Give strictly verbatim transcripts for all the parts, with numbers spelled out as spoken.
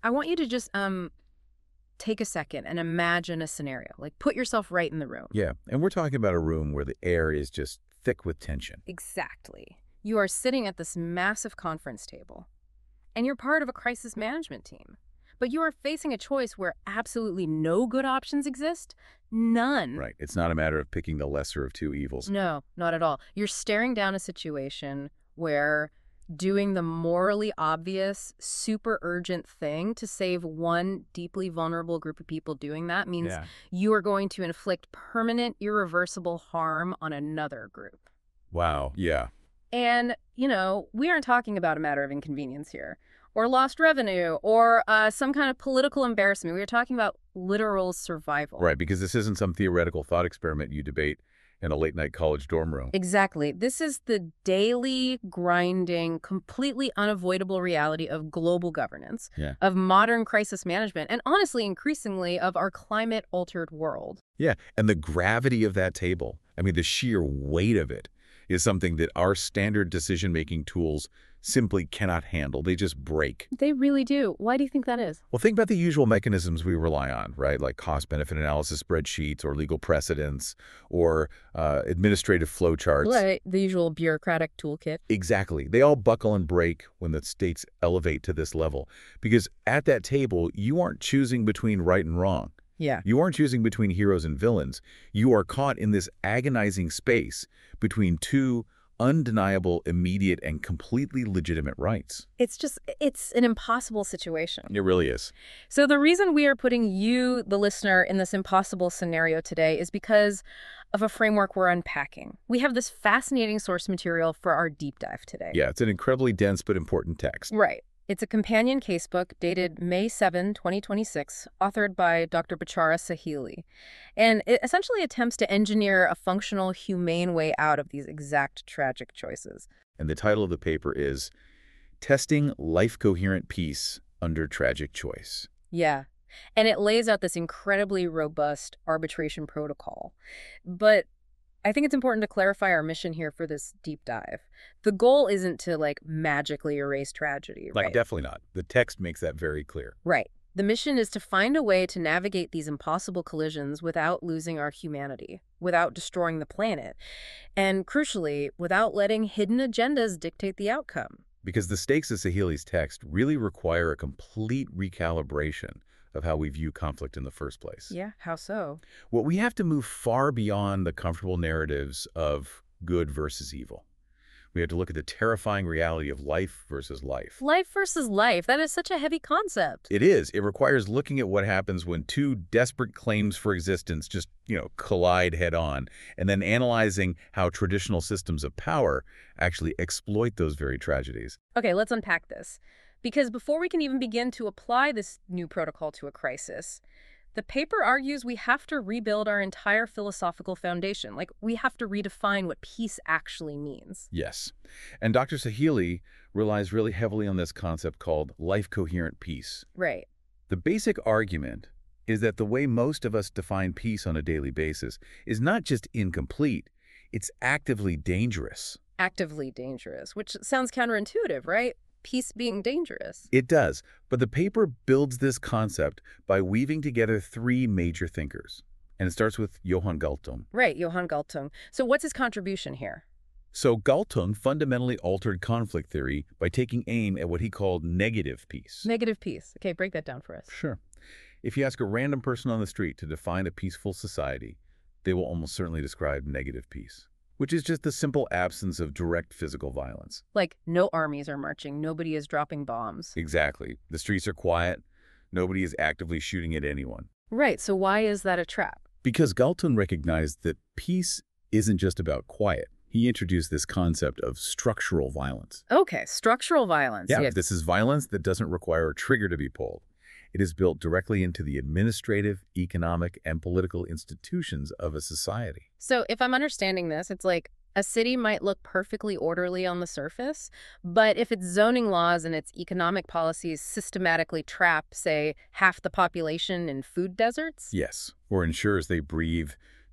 I want you to just um take a second and imagine a scenario. Like, put yourself right in the room. Yeah, and we're talking about a room where the air is just thick with tension. Exactly. You are sitting at this massive conference table, and you're part of a crisis management team. But you are facing a choice where absolutely no good options exist. None. Right. It's not a matter of picking the lesser of two evils. No, not at all. You're staring down a situation where doing the morally obvious, super urgent thing to save one deeply vulnerable group of people doing that means Yeah. you are going to inflict permanent, irreversible harm on another group. Wow. Yeah. And, you know, we aren't talking about a matter of inconvenience here, or lost revenue, or uh, some kind of political embarrassment. We are talking about literal survival. Right, because this isn't some theoretical thought experiment you debate in a late-night college dorm room. Exactly. This is the daily, grinding, completely unavoidable reality of global governance, Yeah. of modern crisis management, and honestly, increasingly, of our climate-altered world. Yeah, and the gravity of that table, I mean, the sheer weight of it is something that our standard decision-making tools simply cannot handle. They just break. They really do. Why do you think that is? Well, think about the usual mechanisms we rely on, right? Like cost-benefit analysis spreadsheets or legal precedents or uh, administrative flowcharts. Right. The usual bureaucratic toolkit. Exactly. They all buckle and break when the stakes elevate to this level. Because at that table, you aren't choosing between right and wrong. Yeah. You aren't choosing between heroes and villains. You are caught in this agonizing space between two undeniable, immediate, and completely legitimate rights. It's just, it's an impossible situation. It really is. So the reason we are putting you, the listener, in this impossible scenario today is because of a framework we're unpacking. We have this fascinating source material for our deep dive today. Yeah, it's an incredibly dense but important text. Right. It's a companion casebook dated May seventh, twenty twenty-six, authored by Doctor Bachara Sahili. And it essentially attempts to engineer a functional, humane way out of these exact tragic choices. And the title of the paper is Testing Life-Coherent Peace Under Tragic Choice. Yeah. And it lays out this incredibly robust arbitration protocol. But I think it's important to clarify our mission here for this deep dive. The goal isn't to, like, magically erase tragedy, Like, right? definitely not. The text makes that very clear. Right. The mission is to find a way to navigate these impossible collisions without losing our humanity, without destroying the planet, and crucially, without letting hidden agendas dictate the outcome. Because the stakes of Sahili's text really require a complete recalibration of how we view conflict in the first place. Yeah, how so? Well, we have to move far beyond the comfortable narratives of good versus evil. We have to look at the terrifying reality of life versus life. Life versus life. That is such a heavy concept. It is. It requires looking at what happens when two desperate claims for existence just, you know, collide head on, and then analyzing how traditional systems of power actually exploit those very tragedies. Okay, let's unpack this. Because before we can even begin to apply this new protocol to a crisis, the paper argues we have to rebuild our entire philosophical foundation. Like, we have to redefine what peace actually means. Yes. And Doctor Sahili relies really heavily on this concept called life-coherent peace. Right. The basic argument is that the way most of us define peace on a daily basis is not just incomplete, it's actively dangerous. Actively dangerous, which sounds counterintuitive, right? Peace being dangerous. It does, but the paper builds this concept by weaving together three major thinkers. And it starts with Johan Galtung. Right, Johan Galtung. So what's his contribution here? So Galtung fundamentally altered conflict theory by taking aim at what he called negative peace. Negative peace. Okay, break that down for us. Sure. If you ask a random person on the street to define a peaceful society, they will almost certainly describe negative peace, which is just the simple absence of direct physical violence. Like, no armies are marching, nobody is dropping bombs. Exactly. The streets are quiet. Nobody is actively shooting at anyone. Right, so why is that a trap? Because Galtung recognized that peace isn't just about quiet. He introduced this concept of structural violence. Okay, structural violence. Yeah, this is violence that doesn't require a trigger to be pulled. It is built directly into the administrative, economic, and political institutions of a society. So if I'm understanding this, it's like a city might look perfectly orderly on the surface, but if its zoning laws and its economic policies systematically trap, say, half the population in food deserts? Yes, or ensures they breathe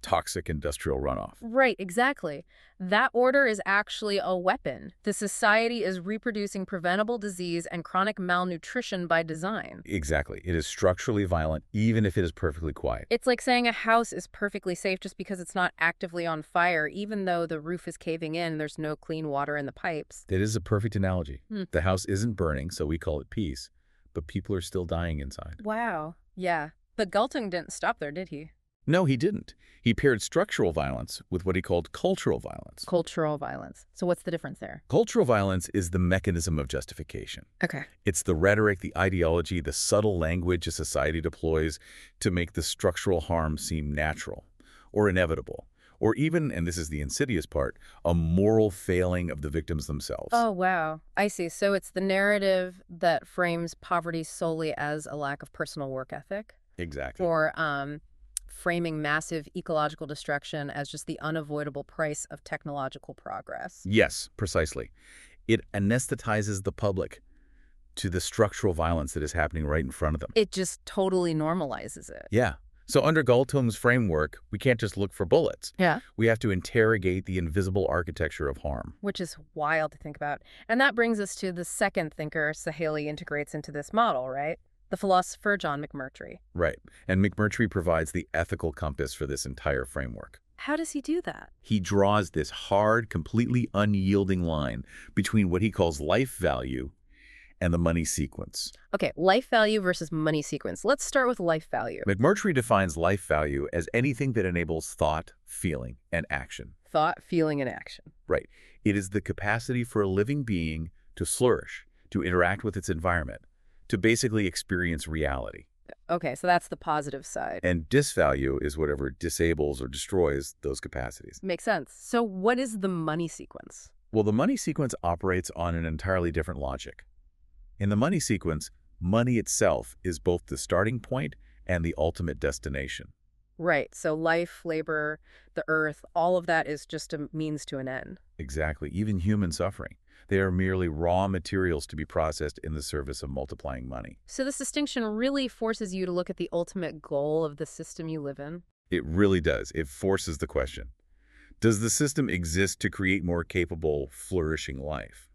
toxic industrial runoff. Right, exactly. That order is actually a weapon. The society is reproducing preventable disease and chronic malnutrition by design. Exactly. It is structurally violent, even if it is perfectly quiet. It's like saying a house is perfectly safe just because it's not actively on fire, even though the roof is caving in and there's no clean water in the pipes. That is a perfect analogy. Hmm. The house isn't burning, so we call it peace, but people are still dying inside. Wow. Yeah. But Galtung didn't stop there, did he? No, he didn't. He paired structural violence with what he called cultural violence. Cultural violence. So what's the difference there? Cultural violence is the mechanism of justification. Okay. It's the rhetoric, the ideology, the subtle language a society deploys to make the structural harm seem natural or inevitable, or even, and this is the insidious part, a moral failing of the victims themselves. Oh, wow. I see. So it's the narrative that frames poverty solely as a lack of personal work ethic? Exactly. Or um, framing massive ecological destruction as just the unavoidable price of technological progress. Yes, precisely. It anesthetizes the public to the structural violence that is happening right in front of them. It just totally normalizes it. Yeah. So under Galtung's framework, we can't just look for bullets. Yeah. We have to interrogate the invisible architecture of harm. Which is wild to think about. And that brings us to the second thinker Sahaley integrates into this model, right? The philosopher John McMurtry. Right. And McMurtry provides the ethical compass for this entire framework. How does he do that? He draws this hard, completely unyielding line between what he calls life value and the money sequence. Okay, life value versus money sequence. Let's start with life value. McMurtry defines life value as anything that enables thought, feeling, and action. Thought, feeling, and action. Right. It is the capacity for a living being to flourish, to interact with its environment, to basically experience reality. Okay, so that's the positive side. And disvalue is whatever disables or destroys those capacities. Makes sense. So what is the money sequence? Well, the money sequence operates on an entirely different logic. In the money sequence, money itself is both the starting point and the ultimate destination. Right, so life, labor, the earth, all of that is just a means to an end. Exactly, even human suffering. They are merely raw materials to be processed in the service of multiplying money. So this distinction really forces you to look at the ultimate goal of the system you live in? It really does. It forces the question. Does the system exist to create more capable, flourishing life?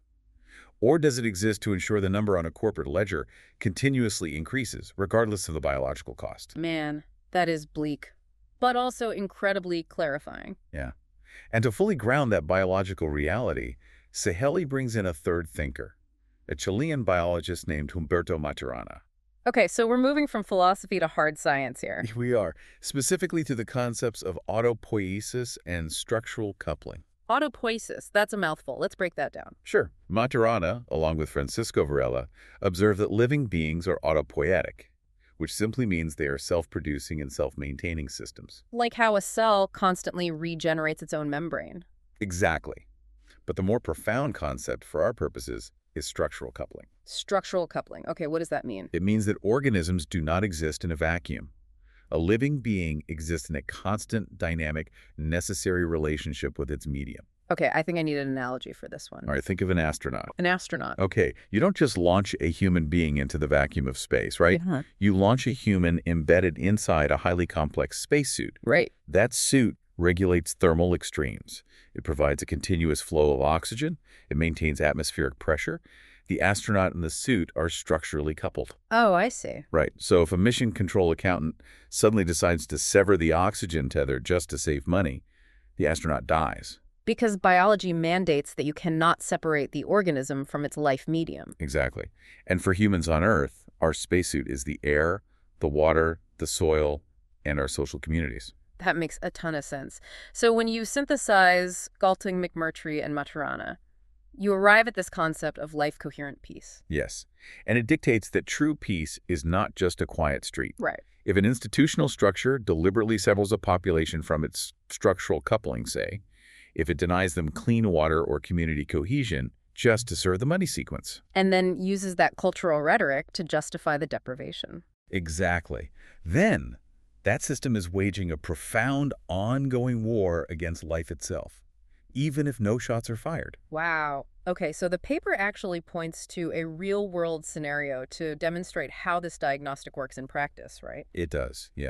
Or does it exist to ensure the number on a corporate ledger continuously increases, regardless of the biological cost? Man, that is bleak, but also incredibly clarifying. Yeah. And to fully ground that biological reality, Sahaley brings in a third thinker, a Chilean biologist named Humberto Maturana. Okay, so we're moving from philosophy to hard science here. We are, specifically to the concepts of autopoiesis and structural coupling. Autopoiesis, that's a mouthful. Let's break that down. Sure. Maturana, along with Francisco Varela, observe that living beings are autopoietic, which simply means they are self-producing and self-maintaining systems. Like how a cell constantly regenerates its own membrane. Exactly. But the more profound concept for our purposes is structural coupling. Structural coupling. Okay, what does that mean? It means that organisms do not exist in a vacuum. A living being exists in a constant, dynamic, necessary relationship with its medium. Okay, I think I need an analogy for this one. All right, think of an astronaut. An astronaut. Okay, you don't just launch a human being into the vacuum of space, right? Yeah. You launch a human embedded inside a highly complex spacesuit. Right. That suit regulates thermal extremes. It provides a continuous flow of oxygen. It maintains atmospheric pressure. The astronaut and the suit are structurally coupled. Oh, I see. Right. So if a mission control accountant suddenly decides to sever the oxygen tether just to save money, the astronaut dies. Because biology mandates that you cannot separate the organism from its life medium. Exactly. And for humans on Earth, our spacesuit is the air, the water, the soil, and our social communities. That makes a ton of sense. So when you synthesize Galtung, McMurtry, and Maturana, you arrive at this concept of life-coherent peace. Yes. And it dictates that true peace is not just a quiet street. Right. If an institutional structure deliberately severs a population from its structural coupling, say, if it denies them clean water or community cohesion just to serve the money sequence. And then uses that cultural rhetoric to justify the deprivation. Exactly. Then that system is waging a profound, ongoing war against life itself, even if no shots are fired. Wow. Okay, so the paper actually points to a real-world scenario to demonstrate how this diagnostic works in practice, right? It does, yeah.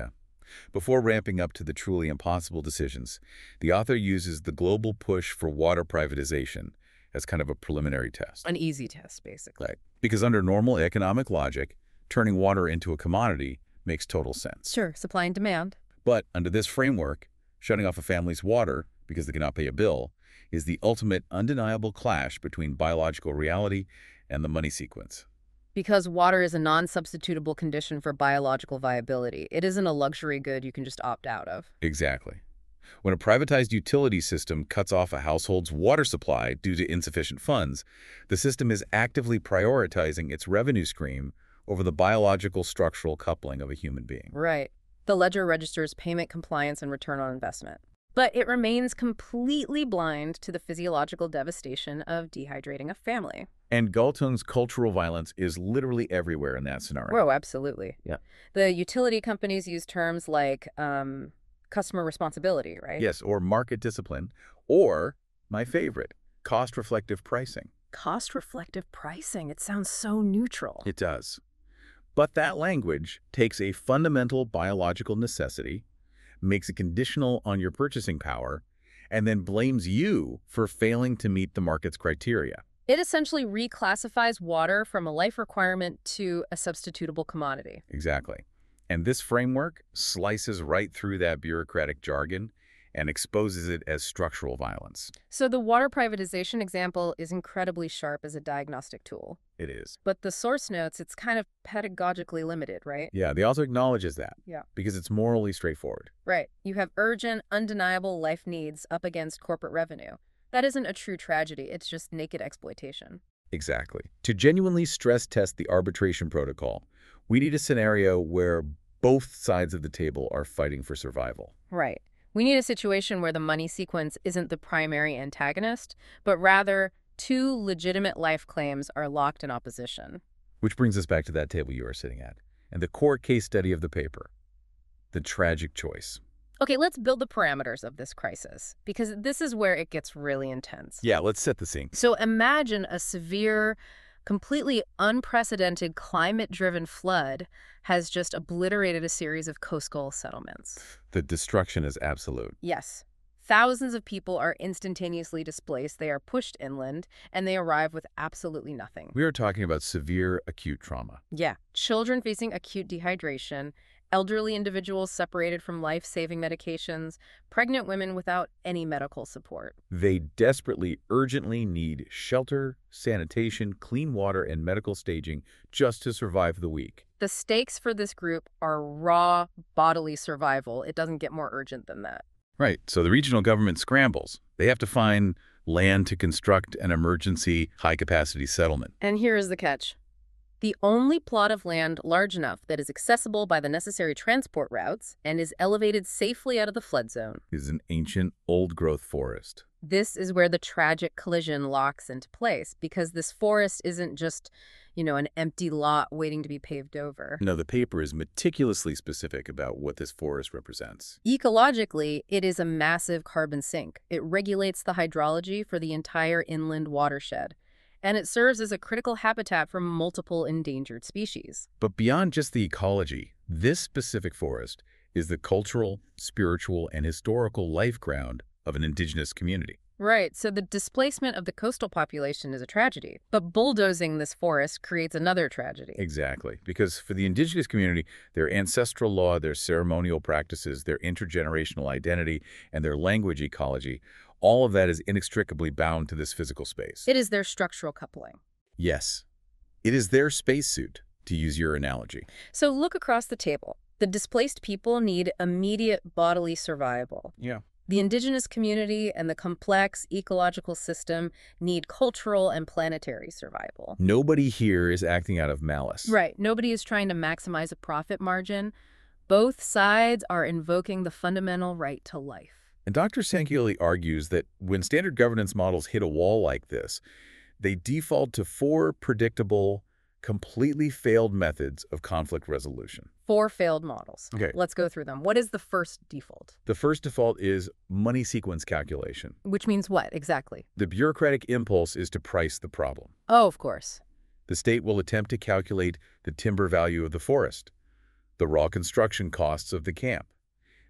Before ramping up to the truly impossible decisions, the author uses the global push for water privatization as kind of a preliminary test. An easy test, basically. Right. Because under normal economic logic, turning water into a commodity makes total sense. Sure, supply and demand. But under this framework, shutting off a family's water because they cannot pay a bill is the ultimate undeniable clash between biological reality and the money sequence. Because water is a non-substitutable condition for biological viability. It isn't a luxury good you can just opt out of. Exactly. When a privatized utility system cuts off a household's water supply due to insufficient funds, the system is actively prioritizing its revenue stream over the biological structural coupling of a human being. Right. The ledger registers payment compliance and return on investment. But it remains completely blind to the physiological devastation of dehydrating a family. And Galtung's cultural violence is literally everywhere in that scenario. Oh, absolutely. Yeah. The utility companies use terms like um, customer responsibility, right? Yes, or market discipline, or, my favorite, cost-reflective pricing. Cost-reflective pricing. It sounds so neutral. It does. But that language takes a fundamental biological necessity, makes it conditional on your purchasing power, and then blames you for failing to meet the market's criteria. It essentially reclassifies water from a life requirement to a substitutable commodity. Exactly. And this framework slices right through that bureaucratic jargon and exposes it as structural violence. So the water privatization example is incredibly sharp as a diagnostic tool. It is. But the source notes, it's kind of pedagogically limited, right? Yeah, the author acknowledges that. Yeah. Because it's morally straightforward. Right. You have urgent, undeniable life needs up against corporate revenue. That isn't a true tragedy. It's just naked exploitation. Exactly. To genuinely stress test the arbitration protocol, we need a scenario where both sides of the table are fighting for survival. Right. We need a situation where the money sequence isn't the primary antagonist, but rather two legitimate life claims are locked in opposition. Which brings us back to that table you are sitting at, and the core case study of the paper, the tragic choice. Okay, let's build the parameters of this crisis, because this is where it gets really intense. Yeah, let's set the scene. So imagine a severe, completely unprecedented climate-driven flood has just obliterated a series of coastal settlements. The destruction is absolute. Yes. Thousands of people are instantaneously displaced. They are pushed inland, and they arrive with absolutely nothing. We are talking about severe acute trauma. Yeah. Children facing acute dehydration, elderly individuals separated from life-saving medications, pregnant women without any medical support. They desperately, urgently need shelter, sanitation, clean water, and medical staging just to survive the week. The stakes for this group are raw bodily survival. It doesn't get more urgent than that. Right. So the regional government scrambles. They have to find land to construct an emergency high-capacity settlement. And here is the catch. The only plot of land large enough that is accessible by the necessary transport routes and is elevated safely out of the flood zone Is an ancient, old-growth forest. This is where the tragic collision locks into place, because this forest isn't just, you know, an empty lot waiting to be paved over. No, the paper is meticulously specific about what this forest represents. Ecologically, it is a massive carbon sink. It regulates the hydrology for the entire inland watershed, and it serves as a critical habitat for multiple endangered species. But beyond just the ecology, this specific forest is the cultural, spiritual, and historical life ground of an indigenous community. Right, so the displacement of the coastal population is a tragedy, but bulldozing this forest creates another tragedy. Exactly, because for the indigenous community, their ancestral law, their ceremonial practices, their intergenerational identity, and their language ecology, all of that is inextricably bound to this physical space. It is their structural coupling. Yes, it is their spacesuit, to use your analogy. So look across the table. The displaced people need immediate bodily survival. Yeah. The indigenous community and the complex ecological system need cultural and planetary survival. Nobody here is acting out of malice. Right. Nobody is trying to maximize a profit margin. Both sides are invoking the fundamental right to life. And Doctor Sankioli argues that when standard governance models hit a wall like this, they default to four predictable, completely failed methods of conflict resolution. Four failed models. Okay. Let's go through them. What is the first default? The first default is money sequence calculation. Which means what exactly? The bureaucratic impulse is to price the problem. Oh, of course. The state will attempt to calculate the timber value of the forest, the raw construction costs of the camp,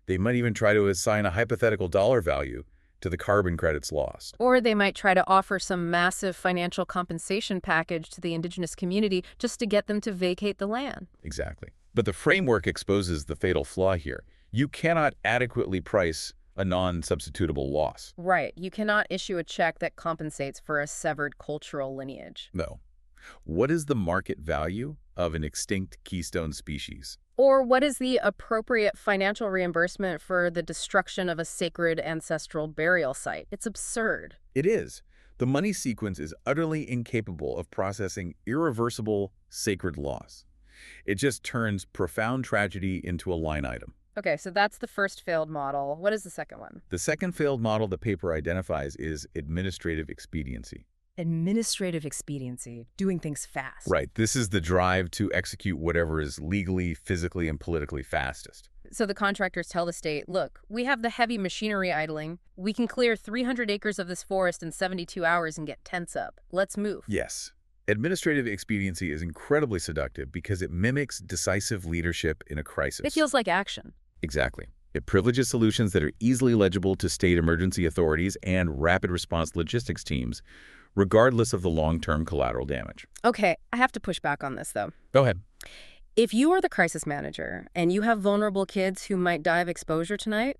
They might even try to assign a hypothetical dollar value to the carbon credits lost. Or they might try to offer some massive financial compensation package to the indigenous community just to get them to vacate the land. Exactly. But the framework exposes the fatal flaw here. You cannot adequately price a non-substitutable loss. Right. You cannot issue a check that compensates for a severed cultural lineage. No. What is the market value of an extinct keystone species? Or what is the appropriate financial reimbursement for the destruction of a sacred ancestral burial site? It's absurd. It is. The money sequence is utterly incapable of processing irreversible sacred loss. It just turns profound tragedy into a line item. Okay, so that's the first failed model. What is the second one? The second failed model the paper identifies is administrative expediency. Administrative expediency, doing things fast. Right. This is the drive to execute whatever is legally, physically, and politically fastest. So the contractors tell the state, look, we have the heavy machinery idling. We can clear three hundred acres of this forest in seventy-two hours and get tents up. Let's move. Yes. Administrative expediency is incredibly seductive because it mimics decisive leadership in a crisis. It feels like action. Exactly. It privileges solutions that are easily legible to state emergency authorities and rapid response logistics teams, regardless of the long-term collateral damage. Okay, I have to push back on this, though. Go ahead. If you are the crisis manager and you have vulnerable kids who might die of exposure tonight,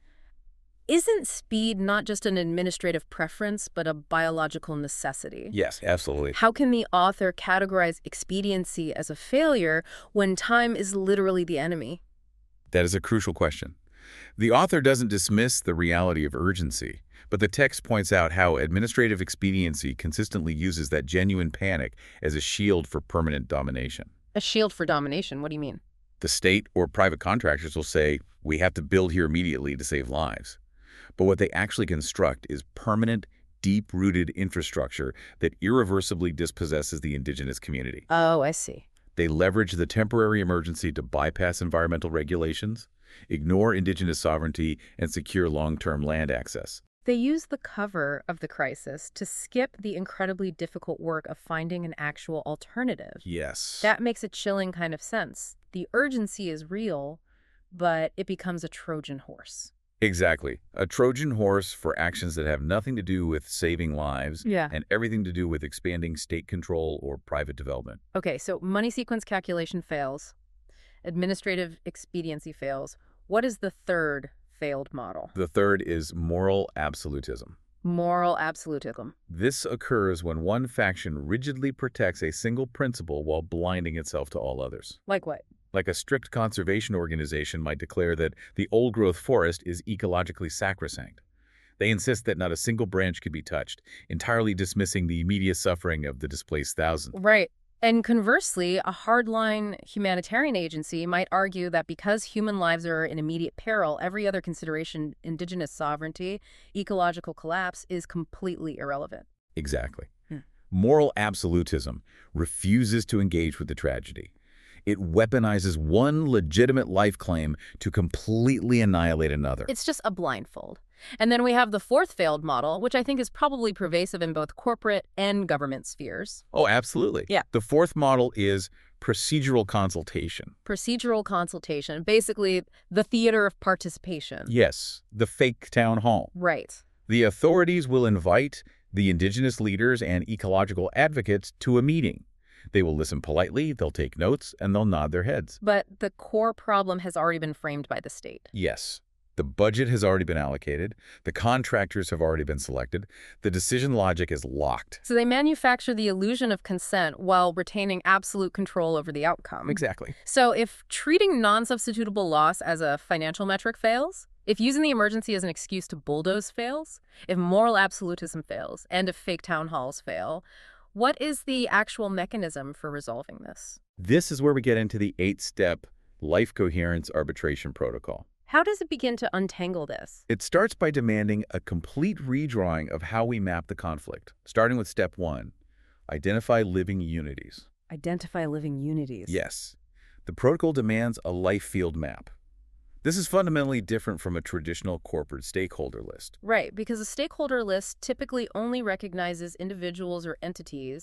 isn't speed not just an administrative preference, but a biological necessity? Yes, absolutely. How can the author categorize expediency as a failure when time is literally the enemy? That is a crucial question. The author doesn't dismiss the reality of urgency, but the text points out how administrative expediency consistently uses that genuine panic as a shield for permanent domination. A shield for domination? What do you mean? The state or private contractors will say, we have to build here immediately to save lives. But what they actually construct is permanent, deep-rooted infrastructure that irreversibly dispossesses the indigenous community. Oh, I see. They leverage the temporary emergency to bypass environmental regulations, ignore indigenous sovereignty, and secure long-term land access. They use the cover of the crisis to skip the incredibly difficult work of finding an actual alternative. Yes. That makes a chilling kind of sense. The urgency is real, but it becomes a Trojan horse. Exactly. A Trojan horse for actions that have nothing to do with saving lives Yeah. and everything to do with expanding state control or private development. Okay, so money sequence calculation fails. Administrative expediency fails. What is the third failed model? The third is moral absolutism. Moral absolutism. This occurs when one faction rigidly protects a single principle while blinding itself to all others. Like what? Like a strict conservation organization might declare that the old-growth forest is ecologically sacrosanct. They insist that not a single branch could be touched, entirely dismissing the immediate suffering of the displaced thousands. Right. And conversely, a hardline humanitarian agency might argue that because human lives are in immediate peril, every other consideration, indigenous sovereignty, ecological collapse, is completely irrelevant. Exactly. Hmm. Moral absolutism refuses to engage with the tragedy. It weaponizes one legitimate life claim to completely annihilate another. It's just a blindfold. And then we have the fourth failed model, which I think is probably pervasive in both corporate and government spheres. Oh, absolutely. Yeah. The fourth model is procedural consultation. Procedural consultation, basically the theater of participation. Yes, the fake town hall. Right. The authorities will invite the indigenous leaders and ecological advocates to a meeting. They will listen politely, they'll take notes, and they'll nod their heads. But the core problem has already been framed by the state. Yes. The budget has already been allocated. The contractors have already been selected. The decision logic is locked. So they manufacture the illusion of consent while retaining absolute control over the outcome. Exactly. So if treating non-substitutable loss as a financial metric fails, if using the emergency as an excuse to bulldoze fails, if moral absolutism fails, and if fake town halls fail, what is the actual mechanism for resolving this? This is where we get into the eight-step life coherence arbitration protocol. How does it begin to untangle this? It starts by demanding a complete redrawing of how we map the conflict, starting with step one, identify living unities. Identify living unities. Yes. The protocol demands a life field map. This is fundamentally different from a traditional corporate stakeholder list. Right, because a stakeholder list typically only recognizes individuals or entities,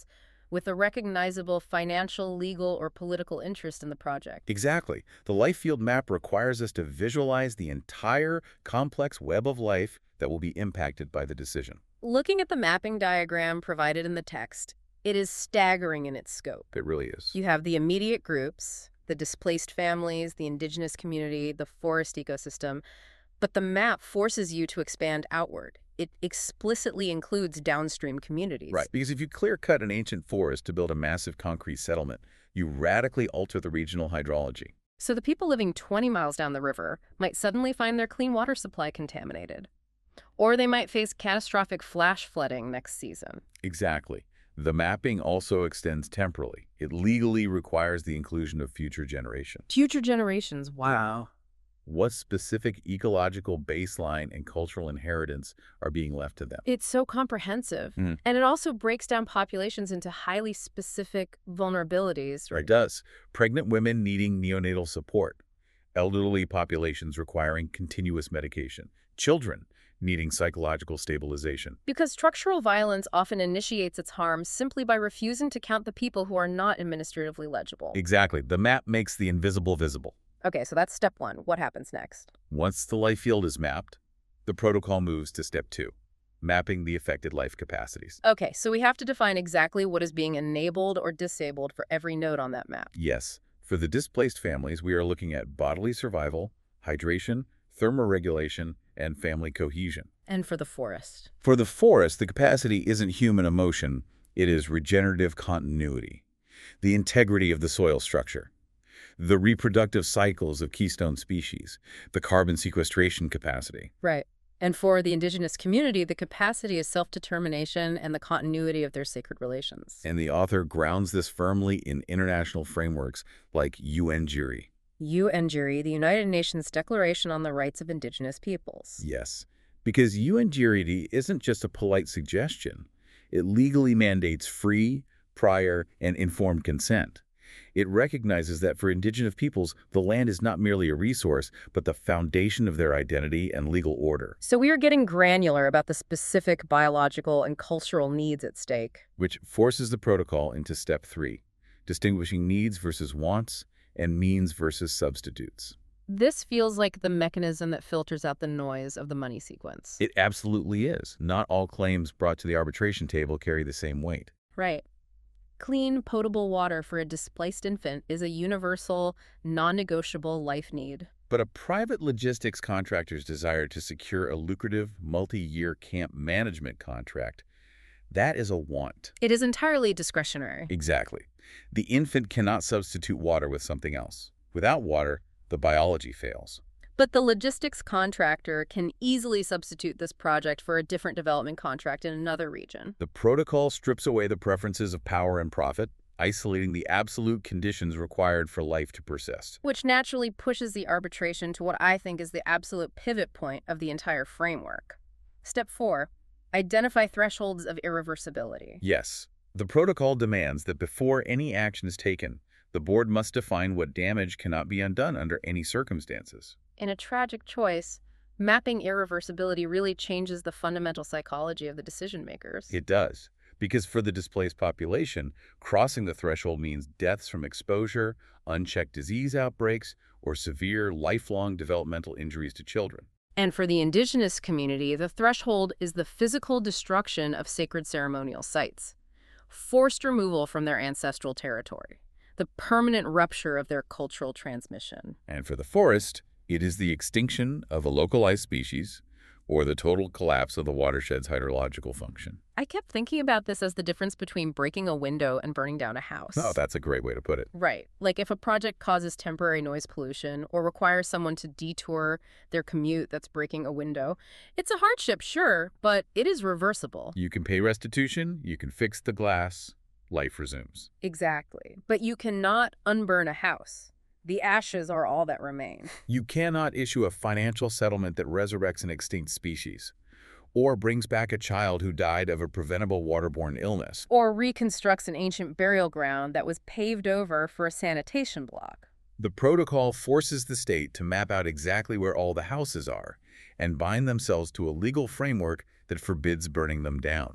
with a recognizable financial, legal, or political interest in the project. Exactly. The life field map requires us to visualize the entire complex web of life that will be impacted by the decision. Looking at the mapping diagram provided in the text, it is staggering in its scope. It really is. You have the immediate groups, the displaced families, the indigenous community, the forest ecosystem, but the map forces you to expand outward. It explicitly includes downstream communities. Right, because if you clear-cut an ancient forest to build a massive concrete settlement, you radically alter the regional hydrology. So the people living twenty miles down the river might suddenly find their clean water supply contaminated. Or they might face catastrophic flash flooding next season. Exactly. The mapping also extends temporally. It legally requires the inclusion of future generations. Future generations, wow. What specific ecological baseline and cultural inheritance are being left to them? It's so comprehensive. Mhm. And it also breaks down populations into highly specific vulnerabilities. It does. Pregnant women needing neonatal support, elderly populations requiring continuous medication, children needing psychological stabilization. Because structural violence often initiates its harm simply by refusing to count the people who are not administratively legible. Exactly. The map makes the invisible visible. Okay, so that's step one. What happens next? Once the life field is mapped, the protocol moves to step two, mapping the affected life capacities. Okay, so we have to define exactly what is being enabled or disabled for every node on that map. Yes, for the displaced families, we are looking at bodily survival, hydration, thermoregulation, and family cohesion. And for the forest? For the forest, the capacity isn't human emotion, it is regenerative continuity, the integrity of the soil structure, the reproductive cycles of keystone species, the carbon sequestration capacity. Right. And for the indigenous community, the capacity is self-determination and the continuity of their sacred relations. And the author grounds this firmly in international frameworks like U N G I R I. U N G I R I, the United Nations Declaration on the Rights of Indigenous Peoples. Yes, because U N G I R I isn't just a polite suggestion. It legally mandates free, prior, and informed consent. It recognizes that for indigenous peoples, the land is not merely a resource, but the foundation of their identity and legal order. So we are getting granular about the specific biological and cultural needs at stake. Which forces the protocol into step three, distinguishing needs versus wants and means versus substitutes. This feels like the mechanism that filters out the noise of the money sequence. It absolutely is. Not all claims brought to the arbitration table carry the same weight. Right. Clean, potable water for a displaced infant is a universal, non-negotiable life need. But a private logistics contractor's desire to secure a lucrative, multi-year camp management contract, that is a want. It is entirely discretionary. Exactly. The infant cannot substitute water with something else. Without water, the biology fails. But the logistics contractor can easily substitute this project for a different development contract in another region. The protocol strips away the preferences of power and profit, isolating the absolute conditions required for life to persist. Which naturally pushes the arbitration to what I think is the absolute pivot point of the entire framework. Step four, identify thresholds of irreversibility. Yes. The protocol demands that before any action is taken, the board must define what damage cannot be undone under any circumstances. In a tragic choice, mapping irreversibility really changes the fundamental psychology of the decision makers. It does, because for the displaced population, crossing the threshold means deaths from exposure, unchecked disease outbreaks, or severe lifelong developmental injuries to children. And for the indigenous community, the threshold is the physical destruction of sacred ceremonial sites, forced removal from their ancestral territory, the permanent rupture of their cultural transmission. And for the forest, it is the extinction of a localized species or the total collapse of the watershed's hydrological function. I kept thinking about this as the difference between breaking a window and burning down a house. Oh, that's a great way to put it. Right. Like if a project causes temporary noise pollution or requires someone to detour their commute that's breaking a window, it's a hardship, sure, but it is reversible. You can pay restitution, you can fix the glass, life resumes. Exactly. But you cannot unburn a house. The ashes are all that remain. You cannot issue a financial settlement that resurrects an extinct species, or brings back a child who died of a preventable waterborne illness. Or reconstructs an ancient burial ground that was paved over for a sanitation block. The protocol forces the state to map out exactly where all the houses are and bind themselves to a legal framework that forbids burning them down.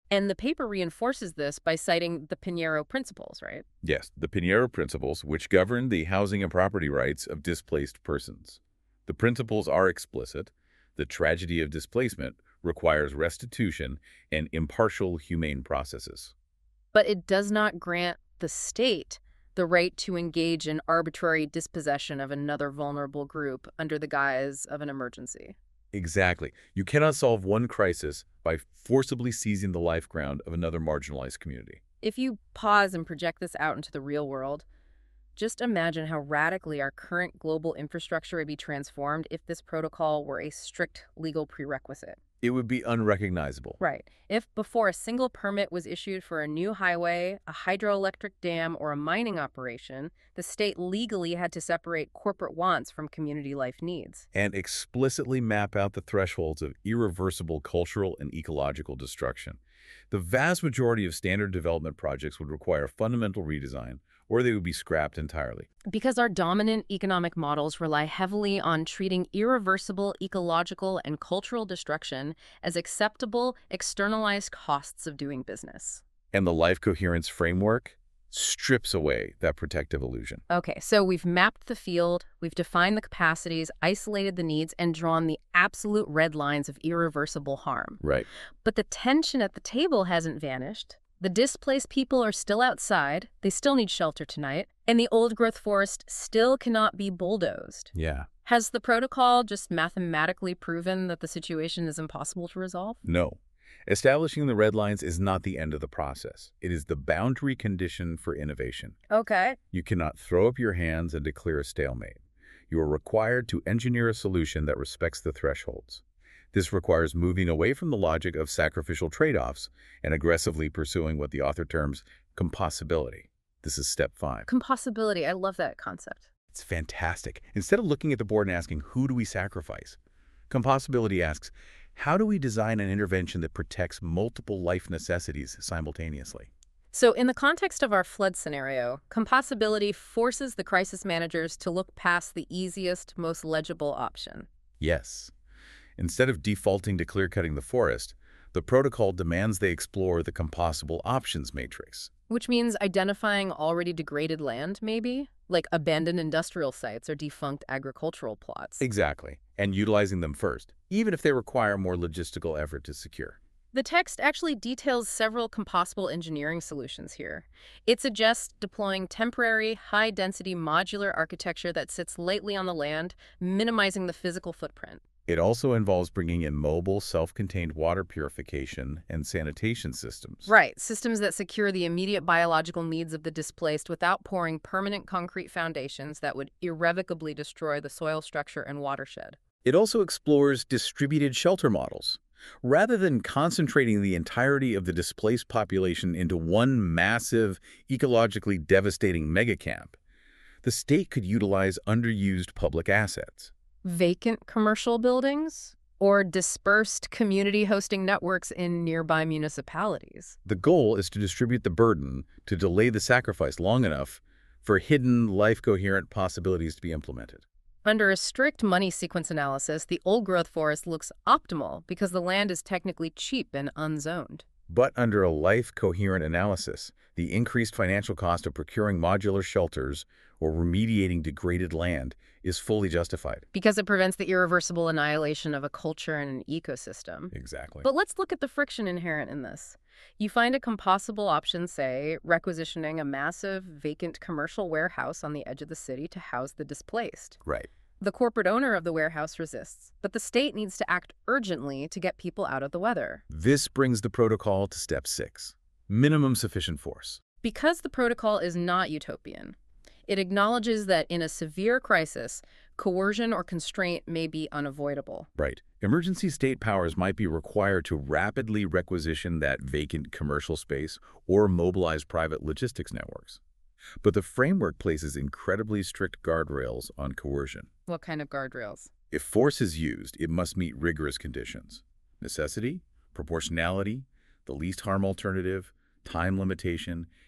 And the paper reinforces this by citing the Pinheiro Principles, right? Yes, the Pinheiro Principles, which govern the housing and property rights of displaced persons. The principles are explicit. The tragedy of displacement requires restitution and impartial, humane processes. But it does not grant the state the right to engage in arbitrary dispossession of another vulnerable group under the guise of an emergency. Exactly. You cannot solve one crisis by forcibly seizing the life ground of another marginalized community. If you pause and project this out into the real world, just imagine how radically our current global infrastructure would be transformed if this protocol were a strict legal prerequisite. It would be unrecognizable. Right. If before a single permit was issued for a new highway, a hydroelectric dam, or a mining operation, the state legally had to separate corporate wants from community life needs. And explicitly map out the thresholds of irreversible cultural and ecological destruction. The vast majority of standard development projects would require fundamental redesign, or they would be scrapped entirely. Because our dominant economic models rely heavily on treating irreversible ecological and cultural destruction as acceptable externalized costs of doing business. And the life coherence framework strips away that protective illusion. Okay, so we've mapped the field, we've defined the capacities, isolated the needs, and drawn the absolute red lines of irreversible harm. Right. But the tension at the table hasn't vanished. The displaced people are still outside, they still need shelter tonight, and the old-growth forest still cannot be bulldozed. Yeah. Has the protocol just mathematically proven that the situation is impossible to resolve? No. Establishing the red lines is not the end of the process. It is the boundary condition for innovation. Okay. You cannot throw up your hands and declare a stalemate. You are required to engineer a solution that respects the thresholds. This requires moving away from the logic of sacrificial trade-offs and aggressively pursuing what the author terms compossibility. This is step five. Compossibility, I love that concept. It's fantastic. Instead of looking at the board and asking, who do we sacrifice? Compossibility asks, how do we design an intervention that protects multiple life necessities simultaneously? So in the context of our flood scenario, compossibility forces the crisis managers to look past the easiest, most legible option. Yes. Instead of defaulting to clear-cutting the forest, the protocol demands they explore the compossible options matrix. Which means identifying already degraded land, maybe? Like abandoned industrial sites or defunct agricultural plots. Exactly. And utilizing them first, even if they require more logistical effort to secure. The text actually details several compossible engineering solutions here. It suggests deploying temporary, high-density modular architecture that sits lightly on the land, minimizing the physical footprint. It also involves bringing in mobile, self-contained water purification and sanitation systems. Right, systems that secure the immediate biological needs of the displaced without pouring permanent concrete foundations that would irrevocably destroy the soil structure and watershed. It also explores distributed shelter models. Rather than concentrating the entirety of the displaced population into one massive, ecologically devastating megacamp, the state could utilize underused public assets. Vacant commercial buildings or dispersed community hosting networks in nearby municipalities. The goal is to distribute the burden to delay the sacrifice long enough for hidden, life-coherent possibilities to be implemented. Under a strict money sequence analysis, the old-growth forest looks optimal because the land is technically cheap and unzoned. But under a life-coherent analysis, the increased financial cost of procuring modular shelters or remediating degraded land is fully justified. Because it prevents the irreversible annihilation of a culture and an ecosystem. Exactly. But let's look at the friction inherent in this. You find a compossible option, say, requisitioning a massive, vacant commercial warehouse on the edge of the city to house the displaced. Right. The corporate owner of the warehouse resists, but the state needs to act urgently to get people out of the weather. This brings the protocol to step six, minimum sufficient force. Because the protocol is not utopian, it acknowledges that in a severe crisis, coercion or constraint may be unavoidable. Right. Emergency state powers might be required to rapidly requisition that vacant commercial space or mobilize private logistics networks. But the framework places incredibly strict guardrails on coercion. What kind of guardrails? If force is used, it must meet rigorous conditions: necessity, proportionality, the least harm alternative, time limitation,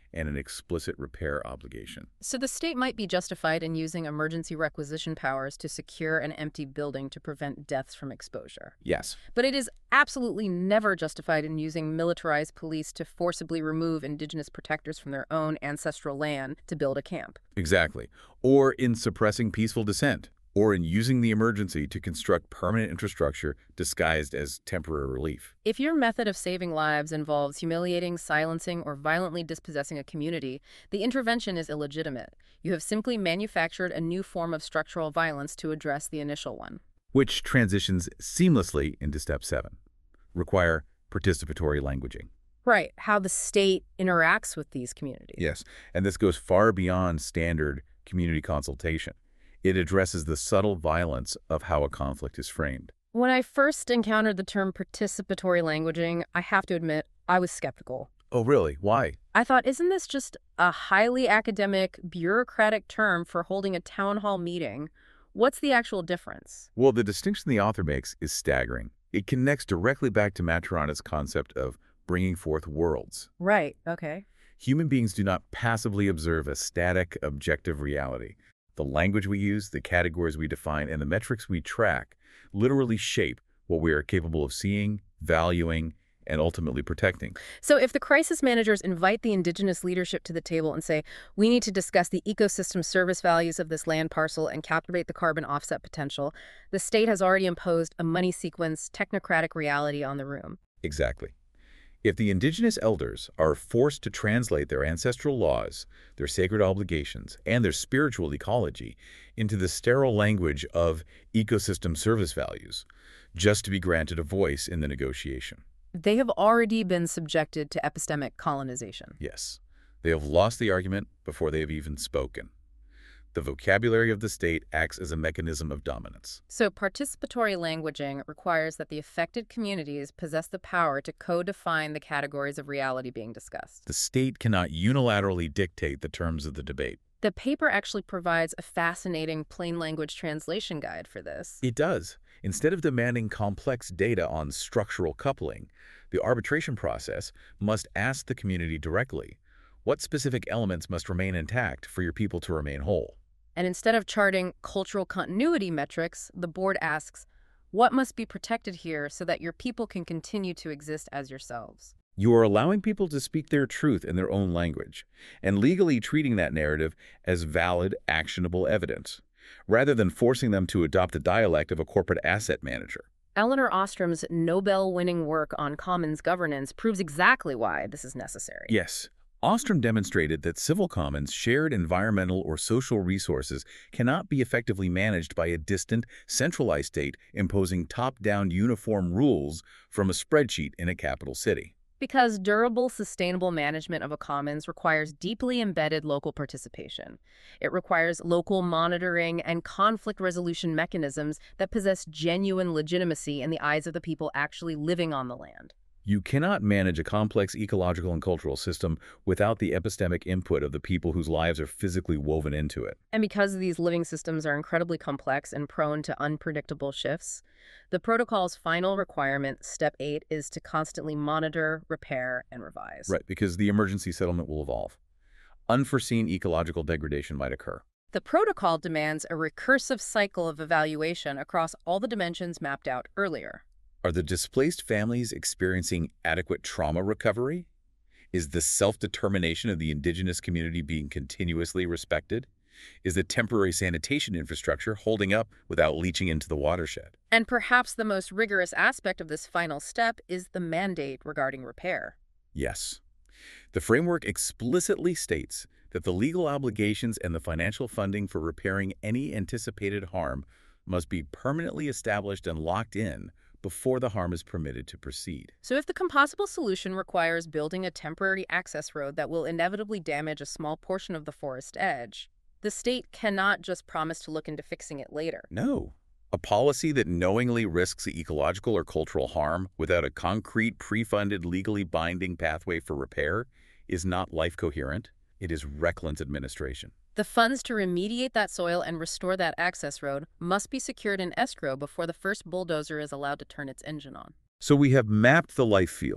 and an explicit repair obligation. So the state might be justified in using emergency requisition powers to secure an empty building to prevent deaths from exposure. Yes. But it is absolutely never justified in using militarized police to forcibly remove indigenous protectors from their own ancestral land to build a camp. Exactly. Or in suppressing peaceful dissent, or in using the emergency to construct permanent infrastructure disguised as temporary relief. If your method of saving lives involves humiliating, silencing, or violently dispossessing a community, the intervention is illegitimate. You have simply manufactured a new form of structural violence to address the initial one. Which transitions seamlessly into step seven. Require participatory languaging. Right, how the state interacts with these communities. Yes, and this goes far beyond standard community consultation. It addresses the subtle violence of how a conflict is framed. When I first encountered the term participatory languaging, I have to admit, I was skeptical. Oh, really? Why? I thought, isn't this just a highly academic, bureaucratic term for holding a town hall meeting? What's the actual difference? Well, the distinction the author makes is staggering. It connects directly back to Maturana's concept of bringing forth worlds. Right, okay. Human beings do not passively observe a static, objective reality. The language we use, the categories we define, and the metrics we track literally shape what we are capable of seeing, valuing, and ultimately protecting. So if the crisis managers invite the indigenous leadership to the table and say, we need to discuss the ecosystem service values of this land parcel and calculate the carbon offset potential, the state has already imposed a money sequence, technocratic reality on the room. Exactly. If the indigenous elders are forced to translate their ancestral laws, their sacred obligations, and their spiritual ecology into the sterile language of ecosystem service values, just to be granted a voice in the negotiation. They have already been subjected to epistemic colonization. Yes, they have lost the argument before they have even spoken. The vocabulary of the state acts as a mechanism of dominance. So participatory languaging requires that the affected communities possess the power to co-define the categories of reality being discussed. The state cannot unilaterally dictate the terms of the debate. The paper actually provides a fascinating plain language translation guide for this. It does. Instead of demanding complex data on structural coupling, the arbitration process must ask the community directly, what specific elements must remain intact for your people to remain whole? And instead of charting cultural continuity metrics, the board asks, what must be protected here so that your people can continue to exist as yourselves? You are allowing people to speak their truth in their own language, and legally treating that narrative as valid, actionable evidence, rather than forcing them to adopt the dialect of a corporate asset manager. Elinor Ostrom's Nobel-winning work on commons governance proves exactly why this is necessary. Yes. Ostrom demonstrated that civil commons' shared environmental or social resources cannot be effectively managed by a distant, centralized state imposing top-down uniform rules from a spreadsheet in a capital city. Because durable, sustainable management of a commons requires deeply embedded local participation. It requires local monitoring and conflict resolution mechanisms that possess genuine legitimacy in the eyes of the people actually living on the land. You cannot manage a complex ecological and cultural system without the epistemic input of the people whose lives are physically woven into it. And because these living systems are incredibly complex and prone to unpredictable shifts, the protocol's final requirement, step eight, is to constantly monitor, repair, and revise. Right, because the emergency settlement will evolve. Unforeseen ecological degradation might occur. The protocol demands a recursive cycle of evaluation across all the dimensions mapped out earlier. Are the displaced families experiencing adequate trauma recovery? Is the self-determination of the indigenous community being continuously respected? Is the temporary sanitation infrastructure holding up without leaching into the watershed? And perhaps the most rigorous aspect of this final step is the mandate regarding repair. Yes. The framework explicitly states that the legal obligations and the financial funding for repairing any anticipated harm must be permanently established and locked in before the harm is permitted to proceed. So if the composable solution requires building a temporary access road that will inevitably damage a small portion of the forest edge, the state cannot just promise to look into fixing it later. No. A policy that knowingly risks ecological or cultural harm without a concrete, pre-funded, legally binding pathway for repair is not life-coherent. It is reckless administration. The funds to remediate that soil and restore that access road must be secured in escrow before the first bulldozer is allowed to turn its engine on. So we have mapped the life field.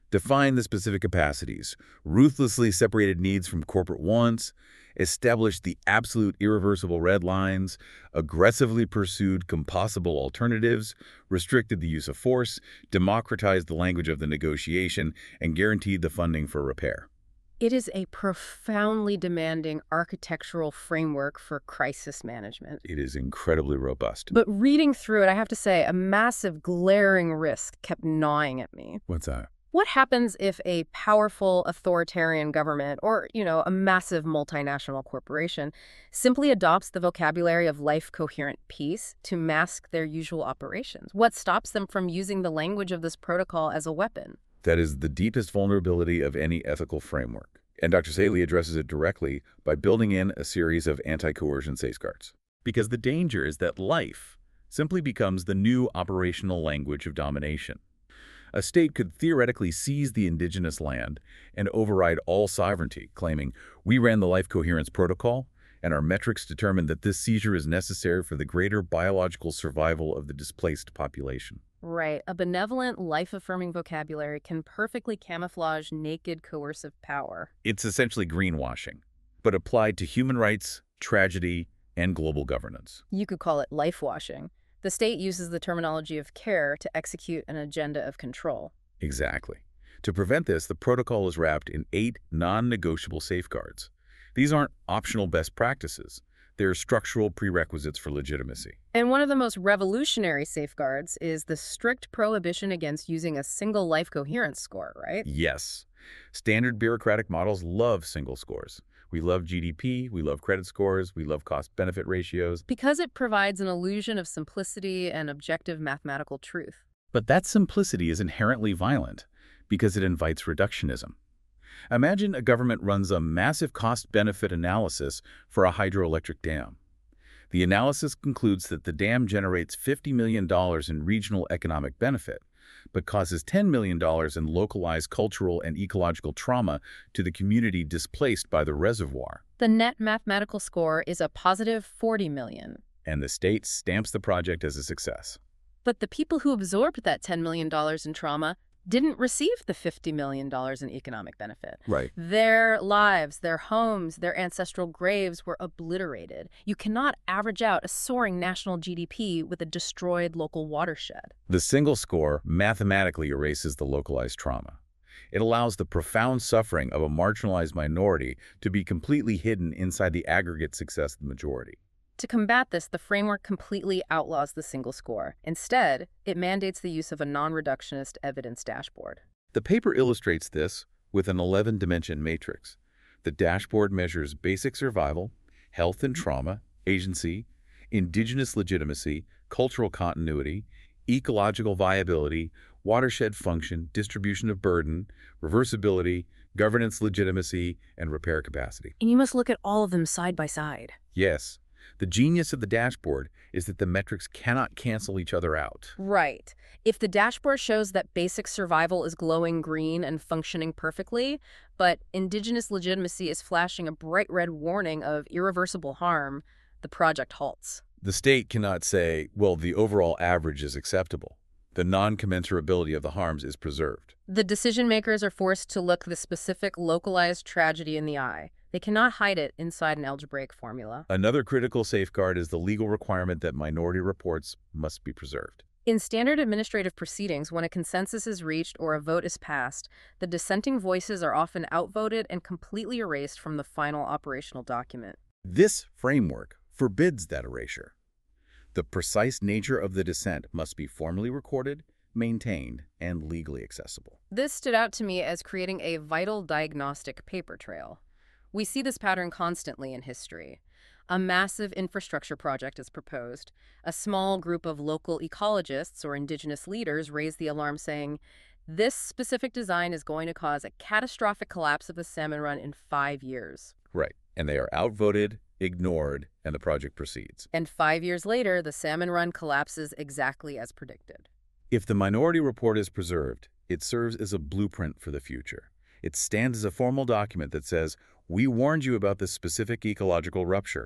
Define the specific capacities, ruthlessly separated needs from corporate wants, established the absolute irreversible red lines, aggressively pursued compossible alternatives, restricted the use of force, democratized the language of the negotiation, and guaranteed the funding for repair. It is a profoundly demanding architectural framework for crisis management. It is incredibly robust. But reading through it, I have to say, a massive glaring risk kept gnawing at me. What's that? What happens if a powerful authoritarian government or, you know, a massive multinational corporation simply adopts the vocabulary of life-coherent peace to mask their usual operations? What stops them from using the language of this protocol as a weapon? That is the deepest vulnerability of any ethical framework. And Doctor Saley addresses it directly by building in a series of anti-coercion safeguards. Because the danger is that life simply becomes the new operational language of domination. A state could theoretically seize the indigenous land and override all sovereignty, claiming, "We ran the life coherence protocol, and our metrics determine that this seizure is necessary for the greater biological survival of the displaced population." Right. A benevolent, life-affirming vocabulary can perfectly camouflage naked, coercive power. It's essentially greenwashing, but applied to human rights, tragedy, and global governance. You could call it life-washing. The state uses the terminology of care to execute an agenda of control. Exactly. To prevent this, the protocol is wrapped in eight non-negotiable safeguards. These aren't optional best practices. They're structural prerequisites for legitimacy. And one of the most revolutionary safeguards is the strict prohibition against using a single life coherence score, right? Yes. Standard bureaucratic models love single scores. We love G D P, we love credit scores, we love cost-benefit ratios. Because it provides an illusion of simplicity and objective mathematical truth. But that simplicity is inherently violent because it invites reductionism. Imagine a government runs a massive cost-benefit analysis for a hydroelectric dam. The analysis concludes that the dam generates fifty million dollars in regional economic benefit, but causes ten million dollars in localized cultural and ecological trauma to the community displaced by the reservoir. The net mathematical score is a positive forty million dollars. And the state stamps the project as a success. But the people who absorbed that ten million dollars in trauma didn't receive the fifty million dollars in economic benefit. Right. Their lives, their homes, their ancestral graves were obliterated. You cannot average out a soaring national G D P with a destroyed local watershed. The single score mathematically erases the localized trauma. It allows the profound suffering of a marginalized minority to be completely hidden inside the aggregate success of the majority. To combat this, the framework completely outlaws the single score. Instead, it mandates the use of a non-reductionist evidence dashboard. The paper illustrates this with an eleven-dimension matrix. The dashboard measures basic survival, health and trauma, agency, indigenous legitimacy, cultural continuity, ecological viability, watershed function, distribution of burden, reversibility, governance legitimacy, and repair capacity. And you must look at all of them side by side. Yes. The genius of the dashboard is that the metrics cannot cancel each other out. Right. If the dashboard shows that basic survival is glowing green and functioning perfectly, but indigenous legitimacy is flashing a bright red warning of irreversible harm, the project halts. The state cannot say, well, the overall average is acceptable. The non-commensurability of the harms is preserved. The decision makers are forced to look the specific localized tragedy in the eye. They cannot hide it inside an algebraic formula. Another critical safeguard is the legal requirement that minority reports must be preserved. In standard administrative proceedings, when a consensus is reached or a vote is passed, the dissenting voices are often outvoted and completely erased from the final operational document. This framework forbids that erasure. The precise nature of the dissent must be formally recorded, maintained, and legally accessible. This stood out to me as creating a vital diagnostic paper trail. We see this pattern constantly in history. A massive infrastructure project is proposed. A small group of local ecologists or indigenous leaders raise the alarm saying, this specific design is going to cause a catastrophic collapse of the salmon run in five years. Right. And they are outvoted, ignored, and the project proceeds. And five years later, the salmon run collapses exactly as predicted. If the minority report is preserved, it serves as a blueprint for the future. It stands as a formal document that says, we warned you about this specific ecological rupture.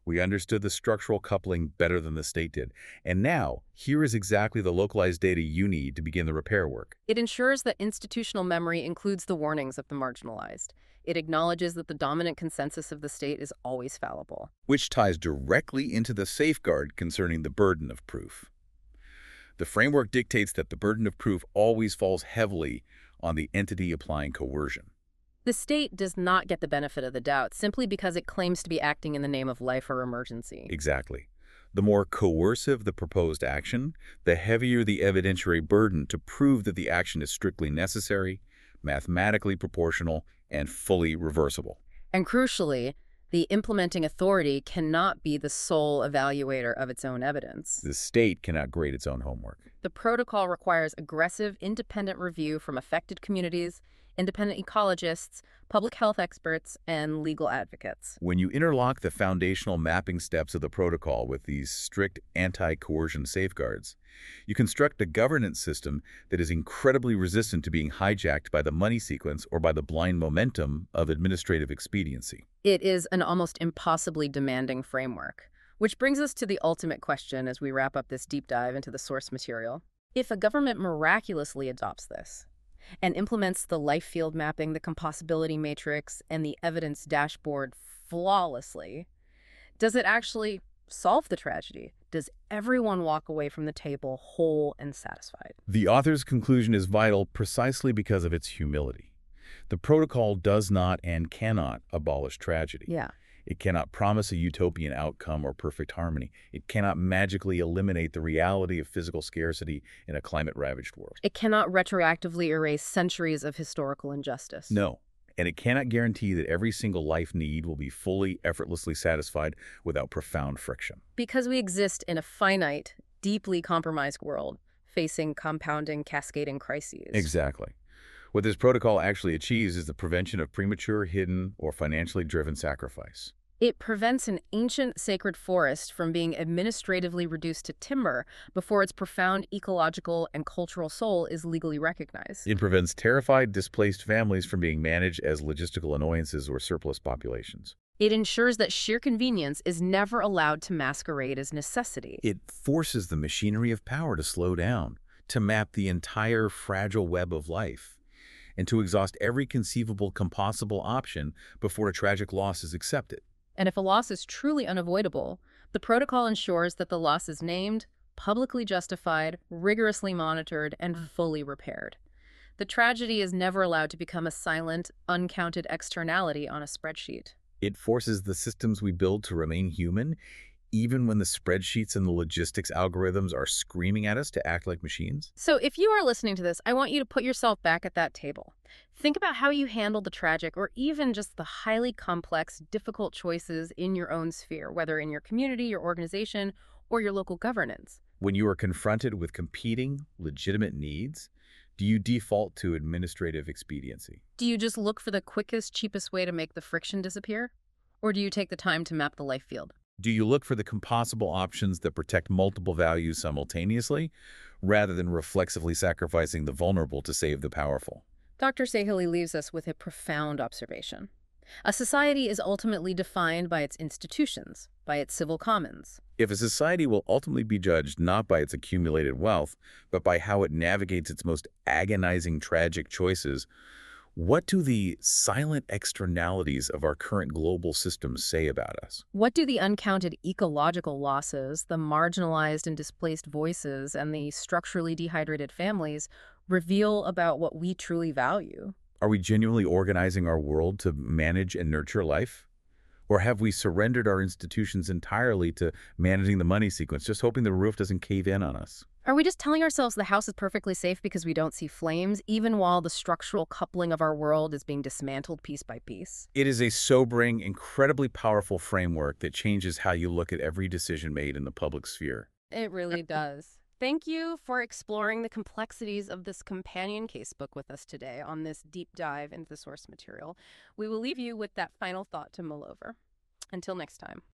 We understood the structural coupling better than the state did. And now, here is exactly the localized data you need to begin the repair work. It ensures that institutional memory includes the warnings of the marginalized. It acknowledges that the dominant consensus of the state is always fallible. Which ties directly into the safeguard concerning the burden of proof. The framework dictates that the burden of proof always falls heavily on the entity applying coercion. The state does not get the benefit of the doubt simply because it claims to be acting in the name of life or emergency. Exactly. The more coercive the proposed action, the heavier the evidentiary burden to prove that the action is strictly necessary, mathematically proportional, and fully reversible. And crucially, the implementing authority cannot be the sole evaluator of its own evidence. The state cannot grade its own homework. The protocol requires aggressive, independent review from affected communities, independent ecologists, public health experts, and legal advocates. When you interlock the foundational mapping steps of the protocol with these strict anti-coercion safeguards, you construct a governance system that is incredibly resistant to being hijacked by the money sequence or by the blind momentum of administrative expediency. It is an almost impossibly demanding framework, which brings us to the ultimate question as we wrap up this deep dive into the source material. If a government miraculously adopts this, and implements the life field mapping, the composability matrix, and the evidence dashboard flawlessly, does it actually solve the tragedy? Does everyone walk away from the table whole and satisfied? The author's conclusion is vital precisely because of its humility. The protocol does not and cannot abolish tragedy. Yeah. It cannot promise a utopian outcome or perfect harmony. It cannot magically eliminate the reality of physical scarcity in a climate-ravaged world. It cannot retroactively erase centuries of historical injustice. No, and it cannot guarantee that every single life need will be fully, effortlessly satisfied without profound friction. Because we exist in a finite, deeply compromised world, facing compounding, cascading crises. Exactly. What this protocol actually achieves is the prevention of premature, hidden, or financially driven sacrifice. It prevents an ancient sacred forest from being administratively reduced to timber before its profound ecological and cultural soul is legally recognized. It prevents terrified, displaced families from being managed as logistical annoyances or surplus populations. It ensures that sheer convenience is never allowed to masquerade as necessity. It forces the machinery of power to slow down, to map the entire fragile web of life, and to exhaust every conceivable compossible option before a tragic loss is accepted. And if a loss is truly unavoidable, the protocol ensures that the loss is named, publicly justified, rigorously monitored, and fully repaired. The tragedy is never allowed to become a silent, uncounted externality on a spreadsheet. It forces the systems we build to remain human, even when the spreadsheets and the logistics algorithms are screaming at us to act like machines. So if you are listening to this, I want you to put yourself back at that table. Think about how you handled the tragic or even just the highly complex, difficult choices in your own sphere, whether in your community, your organization, or your local governance. When you are confronted with competing, legitimate needs, do you default to administrative expediency? Do you just look for the quickest, cheapest way to make the friction disappear? Or do you take the time to map the life field? Do you look for the compossible options that protect multiple values simultaneously, rather than reflexively sacrificing the vulnerable to save the powerful? Doctor Sahili leaves us with a profound observation. A society is ultimately defined by its institutions, by its civil commons. If a society will ultimately be judged not by its accumulated wealth, but by how it navigates its most agonizing tragic choices, what do the silent externalities of our current global systems say about us? What do the uncounted ecological losses, the marginalized and displaced voices, and the structurally dehydrated families reveal about what we truly value? Are we genuinely organizing our world to manage and nurture life? Or have we surrendered our institutions entirely to managing the money sequence, just hoping the roof doesn't cave in on us? Are we just telling ourselves the house is perfectly safe because we don't see flames, even while the structural coupling of our world is being dismantled piece by piece? It is a sobering, incredibly powerful framework that changes how you look at every decision made in the public sphere. It really does. Thank you for exploring the complexities of this companion casebook with us today on this deep dive into the source material. We will leave you with that final thought to mull over. Until next time.